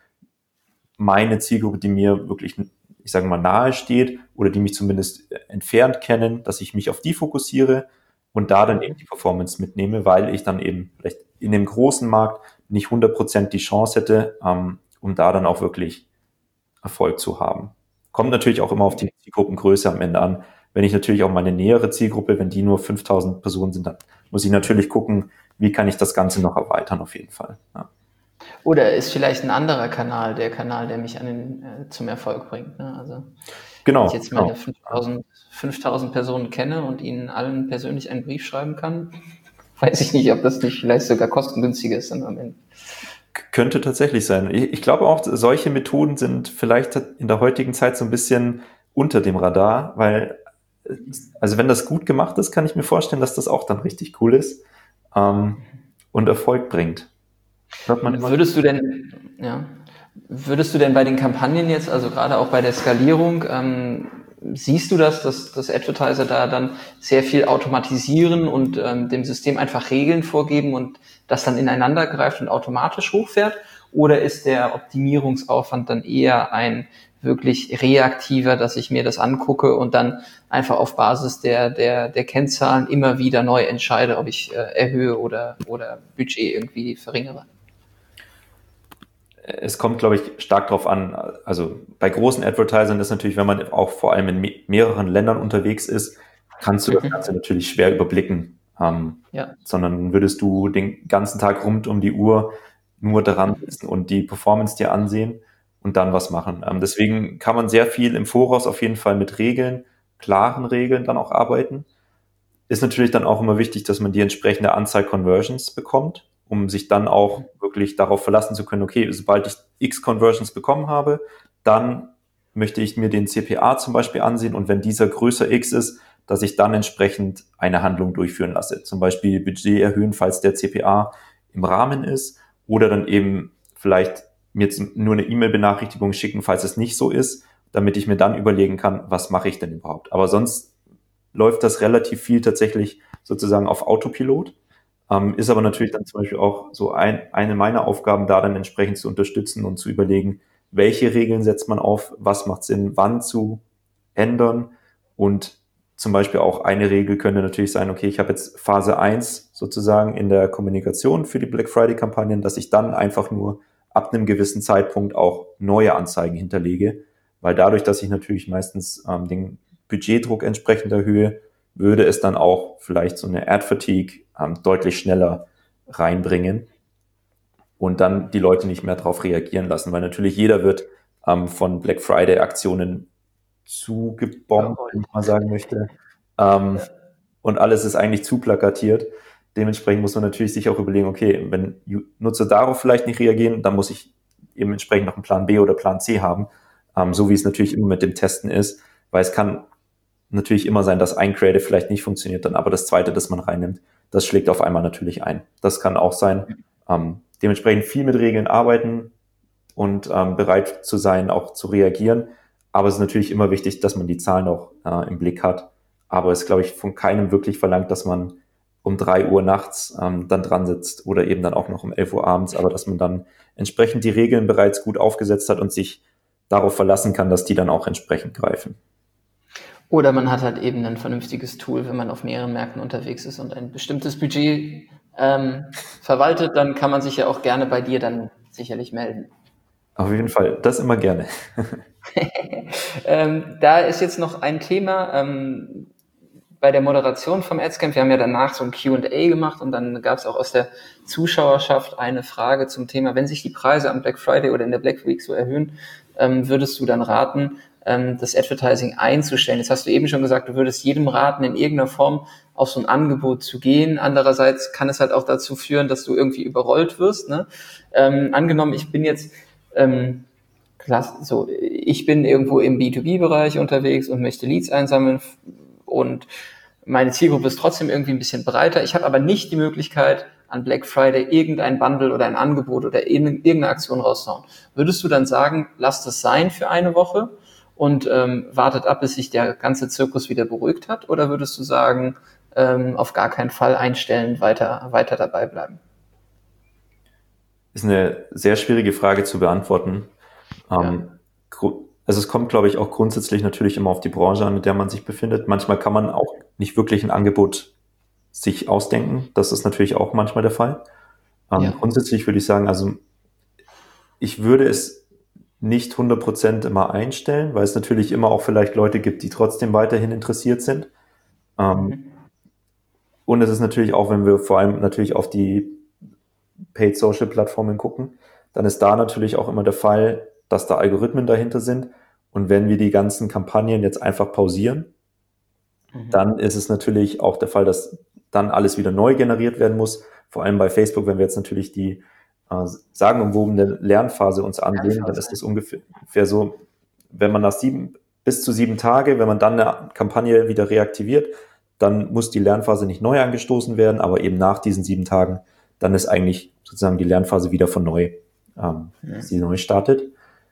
meine Zielgruppe, die mir wirklich, ich sage mal, nahe steht oder die mich zumindest entfernt kennen, dass ich mich auf die fokussiere und da dann eben die Performance mitnehme, weil ich dann eben vielleicht in dem großen Markt nicht hundert Prozent die Chance hätte, ähm, um da dann auch wirklich Erfolg zu haben. Kommt natürlich auch immer auf die Zielgruppengröße am Ende an. Wenn ich natürlich auch meine nähere Zielgruppe, wenn die nur fünftausend Personen sind, dann muss ich natürlich gucken, wie kann ich das Ganze noch erweitern auf jeden Fall. Ja. Oder ist vielleicht ein anderer Kanal der Kanal, der mich an den, äh, zum Erfolg bringt. Ne? Also genau, wenn ich jetzt meine genau. fünftausend, fünftausend Personen kenne und ihnen allen persönlich einen Brief schreiben kann, weiß ich nicht, ob das nicht vielleicht sogar kostengünstiger ist dann am Ende. Könnte tatsächlich sein. Ich, ich glaube auch, solche Methoden sind vielleicht in der heutigen Zeit so ein bisschen unter dem Radar, weil, also wenn das gut gemacht ist, kann ich mir vorstellen, dass das auch dann richtig cool ist ähm, und Erfolg bringt. Würdest du denn, ja, würdest du denn bei den Kampagnen jetzt, also gerade auch bei der Skalierung, ähm, siehst du das, dass, dass Advertiser da dann sehr viel automatisieren und ähm, dem System einfach Regeln vorgeben und das dann ineinander greift und automatisch hochfährt? Oder ist der Optimierungsaufwand dann eher ein wirklich reaktiver, dass ich mir das angucke und dann einfach auf Basis der, der, der Kennzahlen immer wieder neu entscheide, ob ich äh, erhöhe oder, oder Budget irgendwie verringere? Es kommt, glaube ich, stark drauf an. Also bei großen Advertisern ist natürlich, wenn man auch vor allem in me- mehreren Ländern unterwegs ist, kannst du das Ganze natürlich schwer überblicken. Ähm, ja. Sondern würdest du den ganzen Tag rund um die Uhr nur daran sitzen und die Performance dir ansehen und dann was machen. Ähm, deswegen kann man sehr viel im Voraus auf jeden Fall mit Regeln, klaren Regeln dann auch arbeiten. Ist natürlich dann auch immer wichtig, dass man die entsprechende Anzahl Conversions bekommt, um sich dann auch wirklich darauf verlassen zu können, okay, sobald ich X Conversions bekommen habe, dann möchte ich mir den C P A zum Beispiel ansehen und wenn dieser größer X ist, dass ich dann entsprechend eine Handlung durchführen lasse. Zum Beispiel Budget erhöhen, falls der C P A im Rahmen ist oder dann eben vielleicht mir jetzt nur eine E-Mail-Benachrichtigung schicken, falls es nicht so ist, damit ich mir dann überlegen kann, was mache ich denn überhaupt. Aber sonst läuft das relativ viel tatsächlich sozusagen auf Autopilot. Ähm, ist aber natürlich dann zum Beispiel auch so ein, eine meiner Aufgaben, da dann entsprechend zu unterstützen und zu überlegen, welche Regeln setzt man auf, was macht Sinn, wann zu ändern und zum Beispiel auch eine Regel könnte natürlich sein, okay, ich habe jetzt Phase eins sozusagen in der Kommunikation für die Black Friday-Kampagnen, dass ich dann einfach nur ab einem gewissen Zeitpunkt auch neue Anzeigen hinterlege, weil dadurch, dass ich natürlich meistens ähm, den Budgetdruck entsprechend erhöhe, würde es dann auch vielleicht so eine Ad-Fatigue ähm, deutlich schneller reinbringen und dann die Leute nicht mehr darauf reagieren lassen, weil natürlich jeder wird ähm, von Black Friday-Aktionen zugebombt, wenn ich mal sagen möchte. Ähm, ja. Und alles ist eigentlich zu plakatiert. Dementsprechend muss man natürlich sich auch überlegen, okay, wenn Nutzer darauf vielleicht nicht reagieren, dann muss ich eben entsprechend noch einen Plan B oder Plan C haben, ähm, so wie es natürlich immer mit dem Testen ist, weil es kann natürlich immer sein, dass ein Creative vielleicht nicht funktioniert, dann aber das zweite, das man reinnimmt, das schlägt auf einmal natürlich ein. Das kann auch sein. Ähm, dementsprechend viel mit Regeln arbeiten und ähm, bereit zu sein, auch zu reagieren. Aber es ist natürlich immer wichtig, dass man die Zahlen auch äh, im Blick hat. Aber es ist, glaube ich, von keinem wirklich verlangt, dass man um drei Uhr nachts ähm, dann dran sitzt oder eben dann auch noch um elf Uhr abends, aber dass man dann entsprechend die Regeln bereits gut aufgesetzt hat und sich darauf verlassen kann, dass die dann auch entsprechend greifen. Oder man hat halt eben ein vernünftiges Tool, wenn man auf mehreren Märkten unterwegs ist und ein bestimmtes Budget ähm, verwaltet, dann kann man sich ja auch gerne bei dir dann sicherlich melden. Auf jeden Fall, das immer gerne. ähm, da ist jetzt noch ein Thema ähm, bei der Moderation vom Adscamp. Wir haben ja danach so ein Q and A gemacht und dann gab es auch aus der Zuschauerschaft eine Frage zum Thema, wenn sich die Preise am Black Friday oder in der Black Week so erhöhen, ähm, würdest du dann raten, ähm, das Advertising einzustellen? Jetzt hast du eben schon gesagt, du würdest jedem raten, in irgendeiner Form auf so ein Angebot zu gehen. Andererseits kann es halt auch dazu führen, dass du irgendwie überrollt wirst. Ne? Ähm, angenommen, ich bin jetzt ähm, klasse, so, ich bin irgendwo im B zwei B-Bereich unterwegs und möchte Leads einsammeln und meine Zielgruppe ist trotzdem irgendwie ein bisschen breiter. Ich habe aber nicht die Möglichkeit, an Black Friday irgendein Bundle oder ein Angebot oder irgendeine Aktion rauszuhauen. Würdest du dann sagen, lasst es sein für eine Woche und ähm, wartet ab, bis sich der ganze Zirkus wieder beruhigt hat? Oder würdest du sagen, ähm, auf gar keinen Fall einstellen, weiter, weiter dabei bleiben? Ist eine sehr schwierige Frage zu beantworten. Ja. Ähm, also es kommt, glaube ich, auch grundsätzlich natürlich immer auf die Branche an, in der man sich befindet. Manchmal kann man auch nicht wirklich ein Angebot sich ausdenken. Das ist natürlich auch manchmal der Fall. Ähm, ja. Grundsätzlich würde ich sagen, also ich würde es nicht hundert Prozent immer einstellen, weil es natürlich immer auch vielleicht Leute gibt, die trotzdem weiterhin interessiert sind. Ähm, mhm. Und es ist natürlich auch, wenn wir vor allem natürlich auf die Paid-Social-Plattformen gucken, dann ist da natürlich auch immer der Fall, dass da Algorithmen dahinter sind. Und wenn wir die ganzen Kampagnen jetzt einfach pausieren, mhm. dann ist es natürlich auch der Fall, dass dann alles wieder neu generiert werden muss. Vor allem bei Facebook, wenn wir jetzt natürlich die äh, sagenumwobene Lernphase uns ansehen, dann ist das ungefähr so, wenn man nach sieben, bis zu sieben Tage, wenn man dann eine Kampagne wieder reaktiviert, dann muss die Lernphase nicht neu angestoßen werden, aber eben nach diesen sieben Tagen, dann ist eigentlich sozusagen die Lernphase wieder von neu, ähm, ja. die neu startet.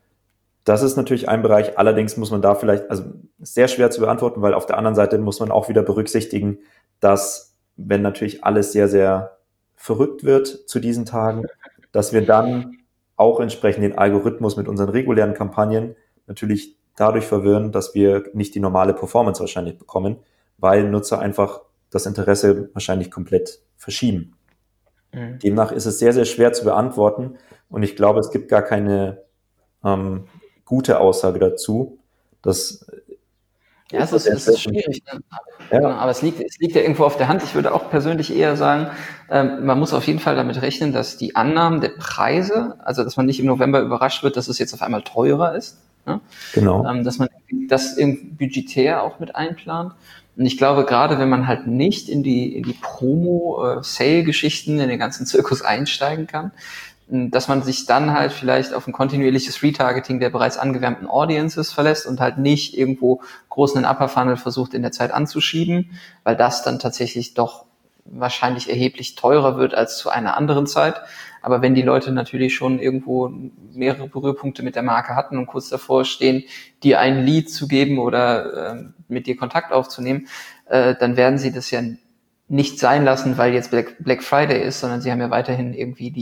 Das ist natürlich ein Bereich, allerdings muss man da vielleicht, also sehr schwer zu beantworten, weil auf der anderen Seite muss man auch wieder berücksichtigen, dass wenn natürlich alles sehr, sehr verrückt wird zu diesen Tagen, dass wir dann auch entsprechend den Algorithmus mit unseren regulären Kampagnen natürlich dadurch verwirren, dass wir nicht die normale Performance wahrscheinlich bekommen, weil Nutzer einfach das Interesse wahrscheinlich komplett verschieben. Mhm. Demnach ist es sehr, sehr schwer zu beantworten und ich glaube, es gibt gar keine ähm, gute Aussage dazu. Das ja, es ist, es ist schwierig. Ne? Ja. Genau, aber es liegt, es liegt ja irgendwo auf der Hand. Ich würde auch persönlich eher sagen, ähm, man muss auf jeden Fall damit rechnen, dass die Annahmen der Preise, also dass man nicht im November überrascht wird, dass es jetzt auf einmal teurer ist. Ne? Genau. Ähm, dass man das irgendwie budgetär auch mit einplant. Und ich glaube, gerade wenn man halt nicht in die, in die Promo-Sale-Geschichten, in den ganzen Zirkus einsteigen kann, dass man sich dann halt vielleicht auf ein kontinuierliches Retargeting der bereits angewärmten Audiences verlässt und halt nicht irgendwo groß einen Upper Funnel versucht in der Zeit anzuschieben, weil das dann tatsächlich doch wahrscheinlich erheblich teurer wird als zu einer anderen Zeit. Aber wenn die Leute natürlich schon irgendwo mehrere Berührpunkte mit der Marke hatten und kurz davor stehen, dir ein Lead zu geben oder äh, mit dir Kontakt aufzunehmen, äh, dann werden sie das ja nicht sein lassen, weil jetzt Black, Black Friday ist, sondern sie haben ja weiterhin irgendwie die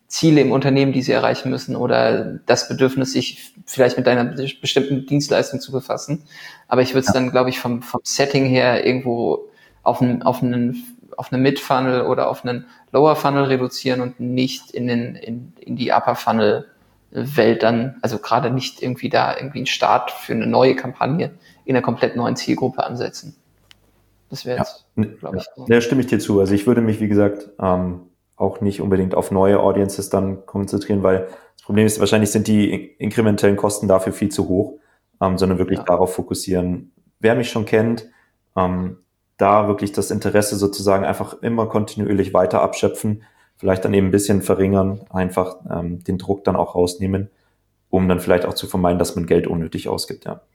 Ziele im Unternehmen, die sie erreichen müssen oder das Bedürfnis, sich vielleicht mit einer bestimmten Dienstleistung zu befassen. Aber ich würde es ja. dann, glaube ich, vom, vom Setting her irgendwo auf einen, auf einen, auf einen Mid-Funnel oder auf einen Lower-Funnel reduzieren und nicht in den, in, in die Upper-Funnel-Welt dann, also gerade nicht irgendwie da irgendwie einen Start für eine neue Kampagne in einer komplett neuen Zielgruppe ansetzen. Das wäre jetzt, ja. glaube ich. Ja, stimme ich dir zu. Also ich würde mich, wie gesagt, ähm, auch nicht unbedingt auf neue Audiences dann konzentrieren, weil das Problem ist, wahrscheinlich sind die inkrementellen Kosten dafür viel zu hoch, ähm, sondern wirklich ja. darauf fokussieren, wer mich schon kennt, ähm, da wirklich das Interesse sozusagen einfach immer kontinuierlich weiter abschöpfen, vielleicht dann eben ein bisschen verringern, einfach ähm, den Druck dann auch rausnehmen, um dann vielleicht auch zu vermeiden, dass man Geld unnötig ausgibt, ja.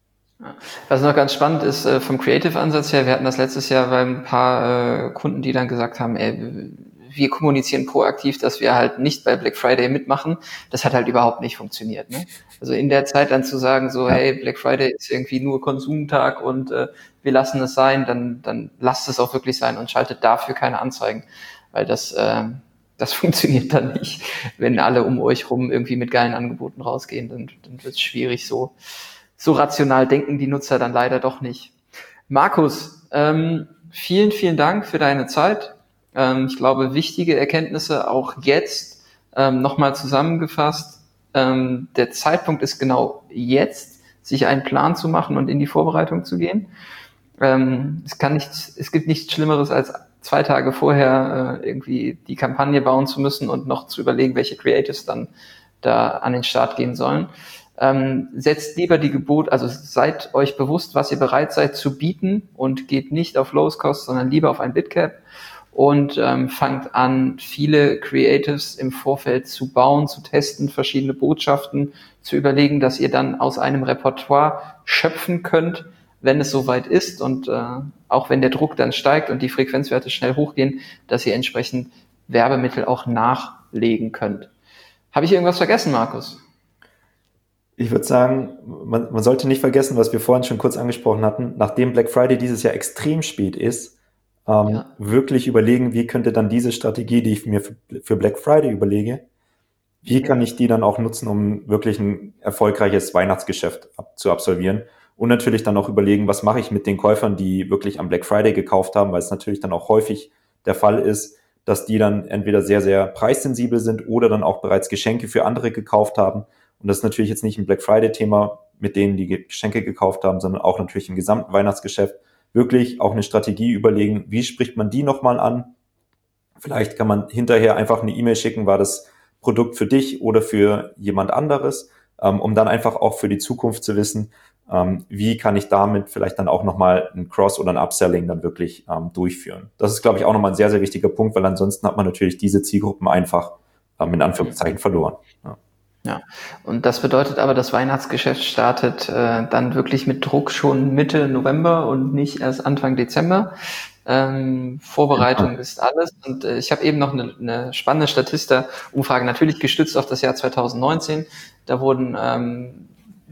Was noch ganz spannend ist, äh, vom Creative-Ansatz her, wir hatten das letztes Jahr bei ein paar äh, Kunden, die dann gesagt haben, ey, wir kommunizieren proaktiv, dass wir halt nicht bei Black Friday mitmachen. Das hat halt überhaupt nicht funktioniert. Ne? Also in der Zeit dann zu sagen, so, ja. hey, Black Friday ist irgendwie nur Konsumtag und äh, wir lassen es sein, dann dann lasst es auch wirklich sein und schaltet dafür keine Anzeigen, weil das äh, das funktioniert dann nicht. Wenn alle um euch rum irgendwie mit geilen Angeboten rausgehen, dann, dann wird es schwierig. So so rational denken die Nutzer dann leider doch nicht. Markus, ähm, vielen, vielen Dank für deine Zeit. Ähm, ich glaube, wichtige Erkenntnisse auch jetzt ähm, nochmal zusammengefasst. Ähm, der Zeitpunkt ist genau jetzt, sich einen Plan zu machen und in die Vorbereitung zu gehen. Ähm, es kann nicht, es gibt nichts Schlimmeres, als zwei Tage vorher äh, irgendwie die Kampagne bauen zu müssen und noch zu überlegen, welche Creatives dann da an den Start gehen sollen. Ähm, setzt lieber die Gebot, also seid euch bewusst, was ihr bereit seid zu bieten und geht nicht auf Lowest Cost, sondern lieber auf ein Bidcap und ähm, fangt an, viele Creatives im Vorfeld zu bauen, zu testen, verschiedene Botschaften zu überlegen, dass ihr dann aus einem Repertoire schöpfen könnt, wenn es soweit ist und äh, auch wenn der Druck dann steigt und die Frequenzwerte schnell hochgehen, dass ihr entsprechend Werbemittel auch nachlegen könnt. Habe ich irgendwas vergessen, Markus? Ich würde sagen, man, man sollte nicht vergessen, was wir vorhin schon kurz angesprochen hatten, nachdem Black Friday dieses Jahr extrem spät ist, ähm, ja. wirklich überlegen, wie könnte dann diese Strategie, die ich mir für, für Black Friday überlege, wie kann ich die dann auch nutzen, um wirklich ein erfolgreiches Weihnachtsgeschäft ab, zu absolvieren und natürlich dann auch überlegen, was mache ich mit den Käufern, die wirklich am Black Friday gekauft haben, weil es natürlich dann auch häufig der Fall ist, dass die dann entweder sehr, sehr preissensibel sind oder dann auch bereits Geschenke für andere gekauft haben. Und das ist natürlich jetzt nicht ein Black Friday-Thema mit denen, die Geschenke gekauft haben, sondern auch natürlich im gesamten Weihnachtsgeschäft wirklich auch eine Strategie überlegen, wie spricht man die nochmal an? Vielleicht kann man hinterher einfach eine E-Mail schicken, war das Produkt für dich oder für jemand anderes, ähm, um dann einfach auch für die Zukunft zu wissen, ähm, wie kann ich damit vielleicht dann auch nochmal ein Cross- oder ein Upselling dann wirklich ähm, durchführen. Das ist, glaube ich, auch nochmal ein sehr, sehr wichtiger Punkt, weil ansonsten hat man natürlich diese Zielgruppen einfach ähm, in Anführungszeichen verloren. Ja. Ja, und das bedeutet aber, das Weihnachtsgeschäft startet äh, dann wirklich mit Druck schon Mitte November und nicht erst Anfang Dezember. Ähm, Vorbereitung ja. ist alles. Und äh, ich habe eben noch eine, eine spannende Statista-Umfrage, natürlich gestützt auf das Jahr zwanzig neunzehn. Da wurden ähm,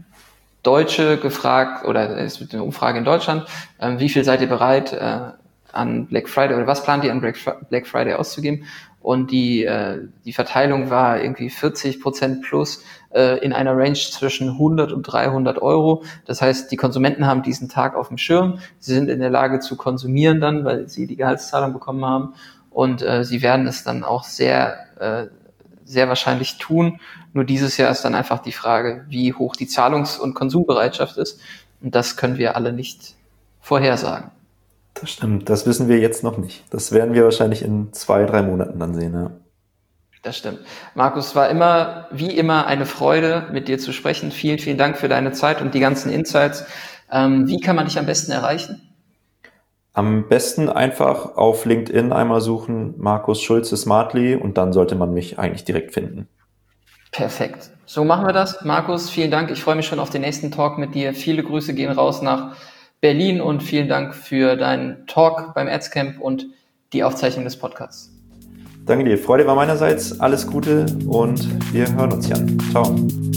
Deutsche gefragt, oder es wird eine Umfrage in Deutschland, äh, wie viel seid ihr bereit, äh, an Black Friday, oder was plant ihr an Black Friday auszugeben? Und die äh, die Verteilung war irgendwie vierzig Prozent plus äh, in einer Range zwischen hundert und dreihundert Euro. Das heißt, die Konsumenten haben diesen Tag auf dem Schirm. Sie sind in der Lage zu konsumieren dann, weil sie die Gehaltszahlung bekommen haben. Und äh, sie werden es dann auch sehr äh, sehr wahrscheinlich tun. Nur dieses Jahr ist dann einfach die Frage, wie hoch die Zahlungs- und Konsumbereitschaft ist. Und das können wir alle nicht vorhersagen. Das stimmt, das wissen wir jetzt noch nicht. Das werden wir wahrscheinlich in zwei, drei Monaten dann sehen, ja. Das stimmt. Markus, war immer, wie immer, eine Freude, mit dir zu sprechen. Vielen, vielen Dank für deine Zeit und die ganzen Insights. Ähm, wie kann man dich am besten erreichen? Am besten einfach auf LinkedIn einmal suchen, Markus Schulze Smartly, und dann sollte man mich eigentlich direkt finden. Perfekt. So machen wir das. Markus, vielen Dank. Ich freue mich schon auf den nächsten Talk mit dir. Viele Grüße gehen raus nach Berlin und vielen Dank für deinen Talk beim Adscamp und die Aufzeichnung des Podcasts. Danke dir. Freude war meinerseits. Alles Gute und wir hören uns, Jan. Ciao.